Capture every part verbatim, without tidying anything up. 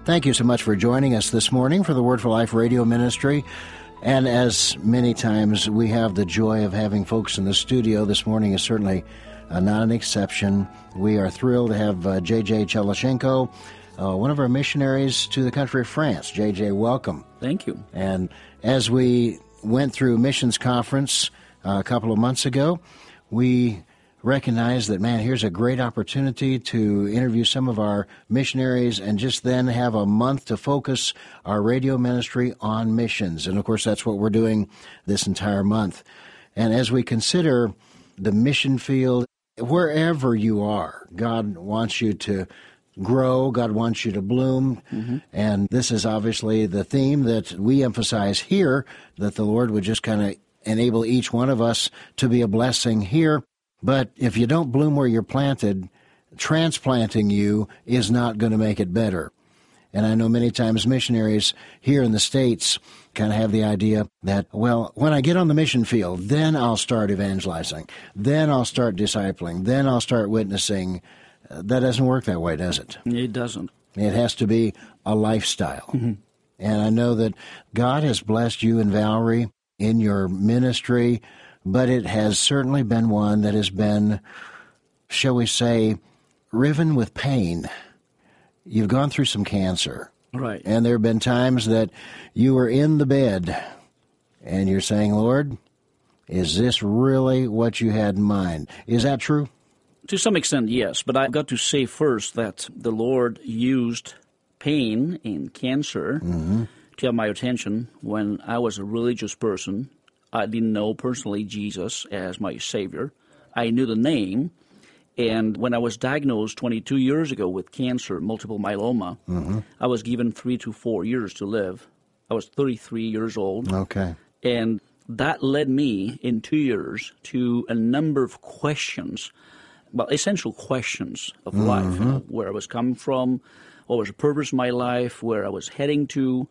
Thank you so much for joining us this morning for the Word for Life radio ministry. And as many times we have the joy of having folks in the studio, this morning is certainly uh, not an exception. We are thrilled to have uh, J J Chelashenko, uh, one of our missionaries to the country of France. J J, welcome. Thank you. And as we went through missions conference uh, a couple of months ago, we recognize that, man, here's a great opportunity to interview some of our missionaries and just then have a month to focus our radio ministry on missions. And, of course, that's what we're doing this entire month. And as we consider the mission field, wherever you are, God wants you to grow, God wants you to bloom, mm-hmm. and this is obviously the theme that we emphasize here, that the Lord would just kind of enable each one of us to be a blessing here. But if you don't bloom where you're planted, transplanting you is not going to make it better. And I know many times missionaries here in the States kind of have the idea that, well, when I get on the mission field, then I'll start evangelizing, then I'll start discipling, then I'll start witnessing. Uh, that doesn't work that way, does it? It doesn't. It has to be a lifestyle. Mm-hmm. And I know that God has blessed you and Valerie in your ministry, but it has certainly been one that has been, shall we say, riven with pain. You've gone through some cancer. Right. And there have been times that you were in the bed and you're saying, Lord, is this really what you had in mind? Is that true? To some extent, yes. But I've got to say first that the Lord used pain and cancer mm-hmm. to have my attention when I was a religious person. I didn't know personally Jesus as my Savior. I knew the name, and when I was diagnosed twenty-two years ago with cancer, multiple myeloma, mm-hmm. I was given three to four years to live. I was thirty-three years old. Okay. And that led me in two years to a number of questions, well, essential questions of mm-hmm. life, you know, where I was coming from, what was the purpose of my life, where I was heading to.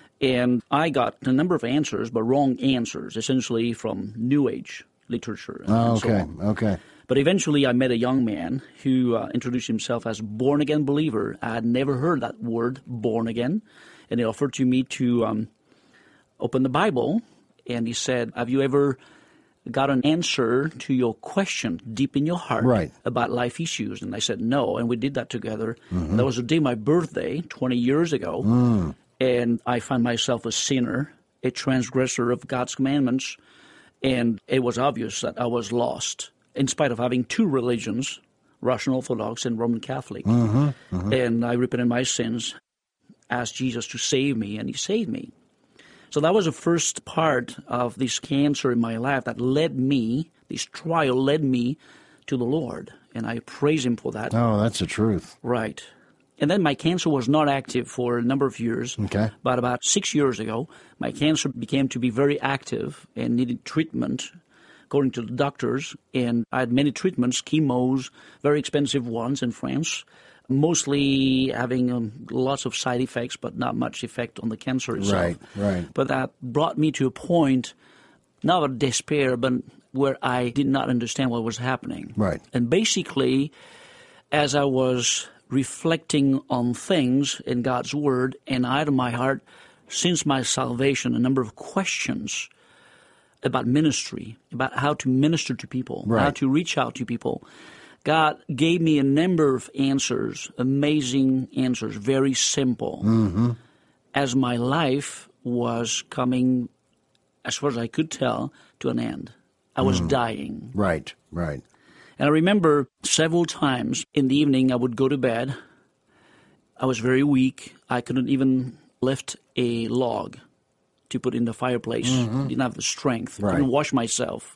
And I got a number of answers, but wrong answers, essentially from New Age literature. And, oh, and okay, so on. okay. But eventually I met a young man who uh, introduced himself as born-again believer. I had never heard that word, born again. And he offered to me to um, open the Bible. And he said, have you ever got an answer to your question deep in your heart right. about life issues? And I said, no. And we did that together. Mm-hmm. That was the day of my birthday, twenty years ago. Mm. And I found myself a sinner, a transgressor of God's commandments, and it was obvious that I was lost, in spite of having two religions, Russian Orthodox and Roman Catholic. Mm-hmm, mm-hmm. And I repented my sins, asked Jesus to save me, and he saved me. So that was the first part of this cancer in my life that led me, this trial led me to the Lord, and I praise him for that. Oh, that's the truth. Right. And then my cancer was not active for a number of years. Okay. But about six years ago, my cancer became to be very active and needed treatment, according to the doctors. And I had many treatments, chemos, very expensive ones in France, mostly having um, lots of side effects, but not much effect on the cancer itself. Right, right. But that brought me to a point, not of despair, but where I did not understand what was happening. Right. And basically, as I was reflecting on things in God's Word, and I had in my heart, since my salvation, a number of questions about ministry, about how to minister to people, right. how to reach out to people. God gave me a number of answers, amazing answers, very simple, mm-hmm. as my life was coming, as far as I could tell, to an end. I was mm. dying. Right, right. And I remember several times in the evening I would go to bed. I was very weak. I couldn't even lift a log to put in the fireplace. Mm-hmm. Didn't have the strength. Right. Couldn't wash myself.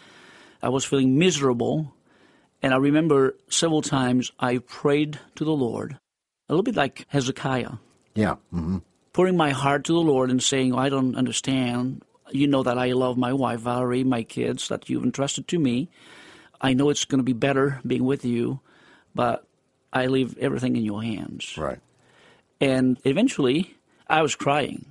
I was feeling miserable. And I remember several times I prayed to the Lord, a little bit like Hezekiah. Yeah. Mm-hmm. Pouring my heart to the Lord and saying, oh, I don't understand. You know that I love my wife, Valerie, my kids, that you've entrusted to me. I know it's going to be better being with you, but I leave everything in your hands. Right. And eventually, I was crying.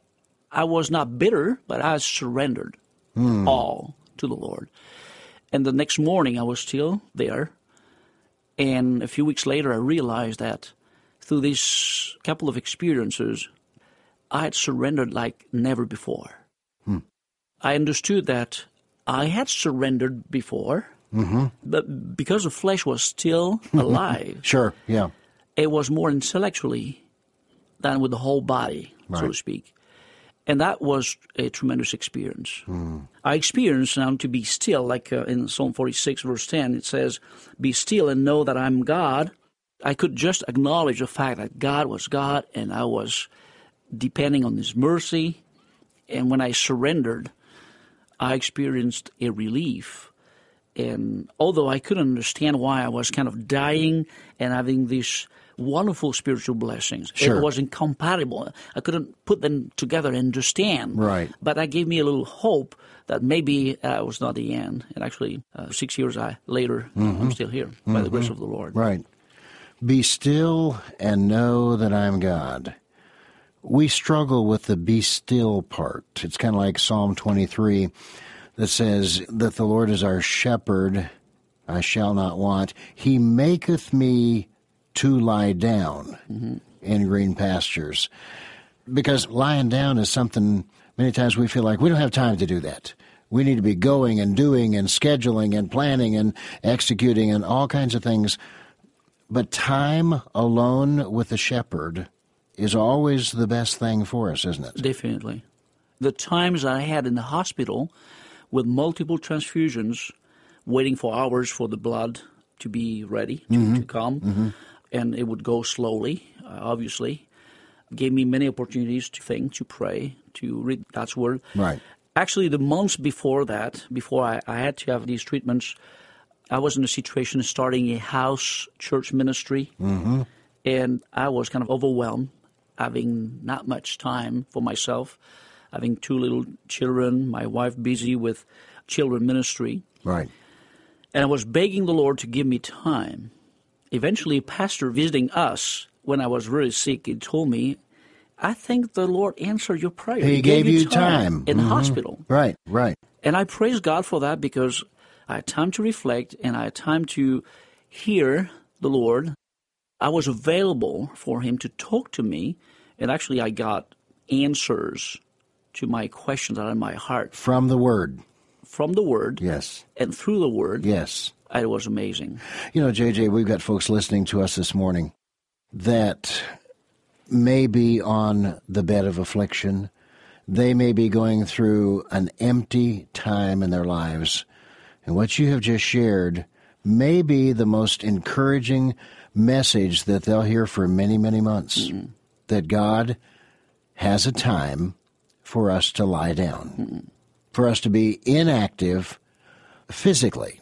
I was not bitter, but I surrendered mm. all to the Lord. And the next morning, I was still there. And a few weeks later, I realized that through these couple of experiences, I had surrendered like never before. Hmm. I understood that I had surrendered before, mm-hmm. but because the flesh was still alive, sure, yeah, it was more intellectually than with the whole body, right. so to speak. And that was a tremendous experience. Mm. I experienced now to be still, like uh, in Psalm forty-six, verse ten, it says, "Be still and know that I'm God." I could just acknowledge the fact that God was God, and I was depending on His mercy. And when I surrendered, I experienced a relief. And although I couldn't understand why I was kind of dying and having these wonderful spiritual blessings, sure. it was incompatible. I couldn't put them together and understand. Right. But that gave me a little hope that maybe uh, it was not the end. And actually, uh, six years I, later, mm-hmm. I'm still here by mm-hmm. the grace of the Lord. Right. Be still and know that I'm God. We struggle with the be still part. It's kind of like Psalm twenty-three that says that the Lord is our shepherd, I shall not want. He maketh me to lie down mm-hmm. in green pastures. Because lying down is something many times we feel like we don't have time to do that. We need to be going and doing and scheduling and planning and executing and all kinds of things. But time alone with the shepherd is always the best thing for us, isn't it? Definitely. The times I had in the hospital with multiple transfusions, waiting for hours for the blood to be ready to, mm-hmm. to come, mm-hmm. and it would go slowly, uh, obviously, gave me many opportunities to think, to pray, to read God's Word. Right. Actually, the months before that, before I, I had to have these treatments, I was in a situation of starting a house church ministry, mm-hmm. and I was kind of overwhelmed, having not much time for myself, having two little children, my wife busy with children ministry. Right. And I was begging the Lord to give me time. Eventually, a pastor visiting us when I was really sick, he told me, I think the Lord answered your prayer. He, he gave, gave you time, time in mm-hmm. the hospital. Right, right. And I praise God for that because I had time to reflect and I had time to hear the Lord. I was available for Him to talk to me, and actually I got answers to my questions that are in my heart. From the Word. From the Word. Yes. And through the Word. Yes. It was amazing. You know, J J, we've got folks listening to us this morning that may be on the bed of affliction. They may be going through an empty time in their lives. And what you have just shared may be the most encouraging message that they'll hear for many, many months. Mm-hmm. That God has a time for us to lie down, mm-hmm. for us to be inactive physically,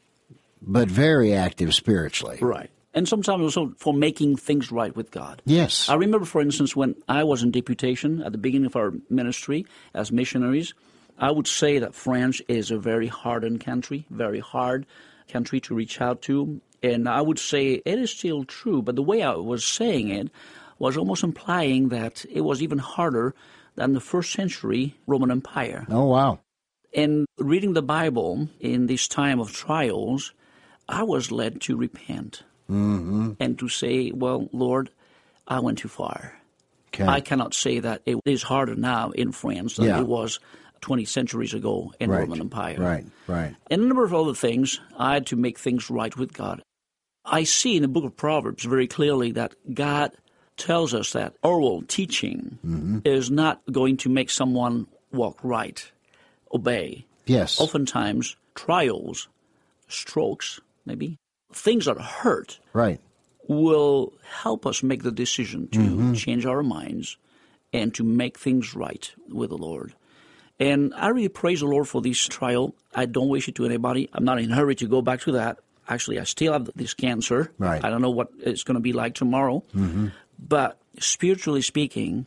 but very active spiritually. Right. And sometimes also for making things right with God. Yes. I remember, for instance, when I was in deputation at the beginning of our ministry as missionaries, I would say that France is a very hardened country, very hard country to reach out to. And I would say it is still true, but the way I was saying it was almost implying that it was even harder than the first century Roman Empire. Oh, wow. And reading the Bible in this time of trials, I was led to repent. Mm-hmm. And to say, well, Lord, I went too far. Okay. I cannot say that it is harder now in France than yeah. it was twenty centuries ago in right. the Roman Empire. Right, right. And a number of other things, I had to make things right with God. I see in the book of Proverbs very clearly that God tells us that oral teaching mm-hmm. is not going to make someone walk right, obey. Yes. Oftentimes, trials, strokes, maybe, things that hurt right. will help us make the decision to mm-hmm. change our minds and to make things right with the Lord. And I really praise the Lord for this trial. I don't wish it to anybody. I'm not in a hurry to go back to that. Actually, I still have this cancer. Right. I don't know what it's going to be like tomorrow. Mm-hmm. But spiritually speaking,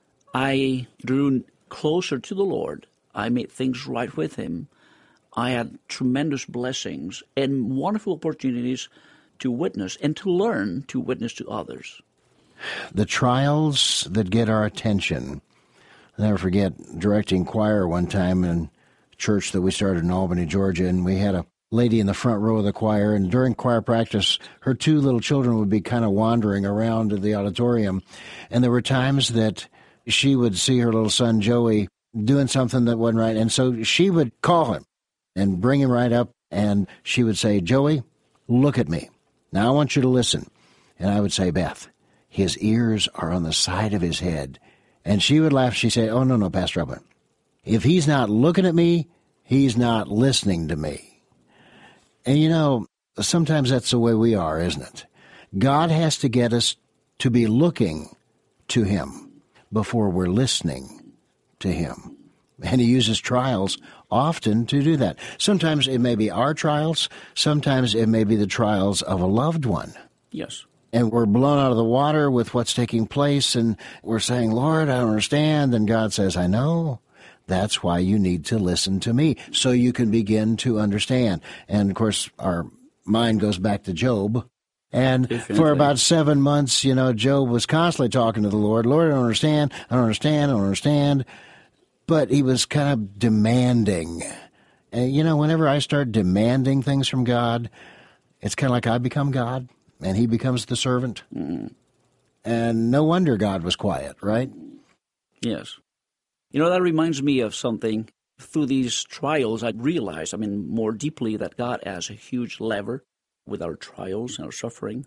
I drew closer to the Lord. I made things right with Him. I had tremendous blessings and wonderful opportunities to witness and to learn to witness to others. The trials that get our attention. I'll never forget directing choir one time in a church that we started in Albany, Georgia, and we had a lady in the front row of the choir, and during choir practice, her two little children would be kind of wandering around the auditorium. And there were times that she would see her little son, Joey, doing something that wasn't right. And so she would call him and bring him right up, and she would say, Joey, look at me. Now I want you to listen. And I would say, Beth, his ears are on the side of his head. And she would laugh. She'd say, oh, no, no, Pastor Upland. If he's not looking at me, he's not listening to me. And, you know, sometimes that's the way we are, isn't it? God has to get us to be looking to him before we're listening to him. And he uses trials often to do that. Sometimes it may be our trials. Sometimes it may be the trials of a loved one. Yes. And we're blown out of the water with what's taking place, and we're saying, Lord, I don't understand. And God says, I know. That's why you need to listen to me, so you can begin to understand. And, of course, our mind goes back to Job. And Definitely. For about seven months, you know, Job was constantly talking to the Lord. Lord, I don't understand. I don't understand. I don't understand. But he was kind of demanding. And, you know, whenever I start demanding things from God, it's kind of like I become God, and he becomes the servant. Mm. And no wonder God was quiet, right? Yes. You know, that reminds me of something. Through these trials, I realized, I mean, more deeply that God has a huge lever with our trials and our suffering.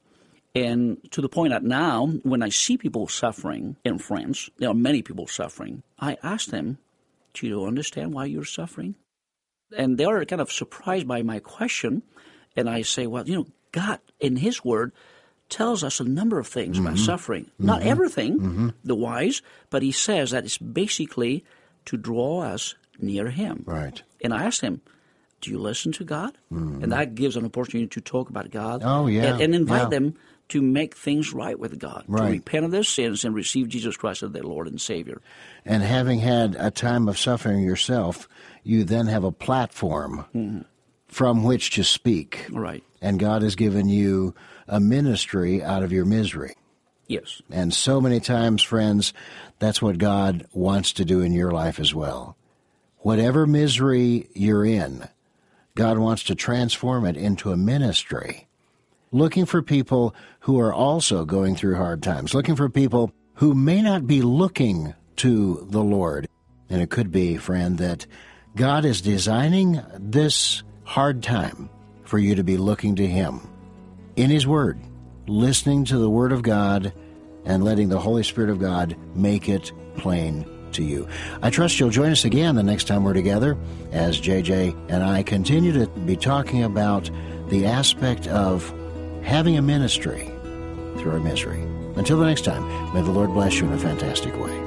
And to the point that now, when I see people suffering in France, there are many people suffering, I ask them, do you understand why you're suffering? And they are kind of surprised by my question. And I say, well, you know, God, in his word, tells us a number of things mm-hmm. about suffering. Mm-hmm. Not everything, mm-hmm. the wise, but he says that it's basically to draw us near him. Right. And I asked him, do you listen to God? Mm-hmm. And that gives an opportunity to talk about God. Oh, yeah. And, and invite yeah. them to make things right with God, right. to repent of their sins and receive Jesus Christ as their Lord and Savior. And having had a time of suffering yourself, you then have a platform mm-hmm. from which to speak. Right. And God has given you a ministry out of your misery. Yes. And so many times, friends, that's what God wants to do in your life as well. Whatever misery you're in, God wants to transform it into a ministry. Looking for people who are also going through hard times. Looking for people who may not be looking to the Lord. And it could be, friend, that God is designing this hard time for you to be looking to him in his word, listening to the word of God, and letting the Holy Spirit of God make it plain to you. I trust you'll join us again the next time we're together as J J and I continue to be talking about the aspect of having a ministry through our misery. Until the next time, may the Lord bless you in a fantastic way.